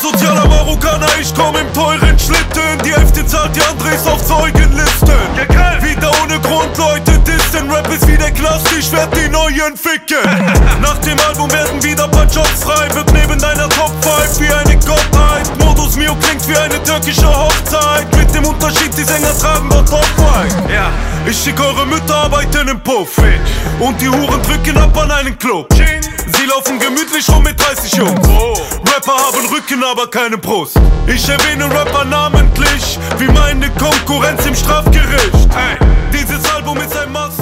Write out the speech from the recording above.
Asozialer Marokkaner, ich komm im teuren Schlitten. Die Hälfte zahlt, die andere ist auf Zeugenlisten. Wieder ohne Grund, Leute dissen. Rap ist wieder Knast, ich werd die Neuen ficken. Nach dem Album werden wieder paar Jobs frei. Wird neben deiner Top 5 wie eine Gottheit. Modus Mio klingt wie eine türkische Hochzeit. Mit dem Unterschied, die Sänger tragen dort Off-White. Ich schick eure Mütter arbeiten im Puff. Und die Huren drücken ab an einen Club. Sie laufen gemütlich rum mit 30 Jungs. Rapper haben Rücken, aber keine Brust. Ich erwähne Rapper namentlich, wie meine Konkurrenz im Strafgericht. Dieses Album ist ein Master.